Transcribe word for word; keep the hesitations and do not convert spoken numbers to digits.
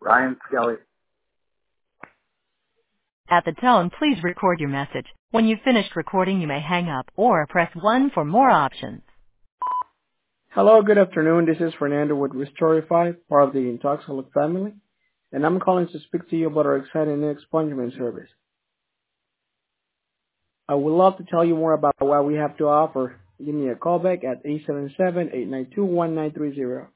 Ryan Skelly. At the tone, please record your message. When you've finished recording, you may hang up or press one for more options. Hello, good afternoon. This is Fernando with Restorify, part of the Intoxicology family, and I'm calling to speak to you about our exciting new expungement service. I would love to tell you more about what we have to offer. Give me a call back at eight seven seven, eight nine two, one nine three zero.